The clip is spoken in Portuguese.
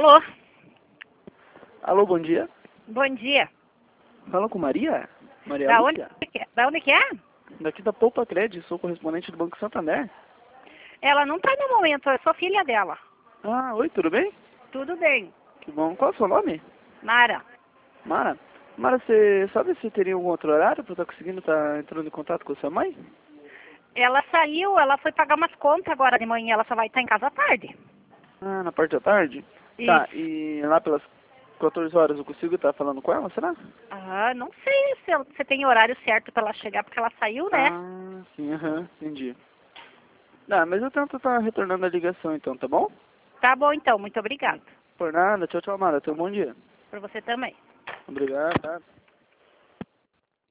Alô? Alô, bom dia. Bom dia. Fala com Maria? Maria Da onde, Lúcia? da onde que é? Daqui da Poupa Cred, sou correspondente do Banco Santander. Ela não tá no momento, eu sou filha dela. Ah, oi, tudo bem? Tudo bem. Que bom. Qual é o seu nome? Mara. Mara? Mara, você sabe se teria algum outro horário para estar conseguindo estar entrando em contato com sua mãe? Ela saiu, ela foi pagar umas contas agora de manhã, ela só vai estar em casa à tarde. Ah, na parte da tarde? Tá, e lá pelas 14 horas eu consigo estar falando com ela, será? Ah, não sei se você tem horário certo pra ela chegar, porque ela saiu, né? Ah, sim, aham, entendi. Ah, mas eu tento estar retornando a ligação então, tá bom? Tá bom então, muito obrigada. Por nada, tchau, tchau, Mara. Tenha um bom dia. Pra você também. Obrigado. Tá?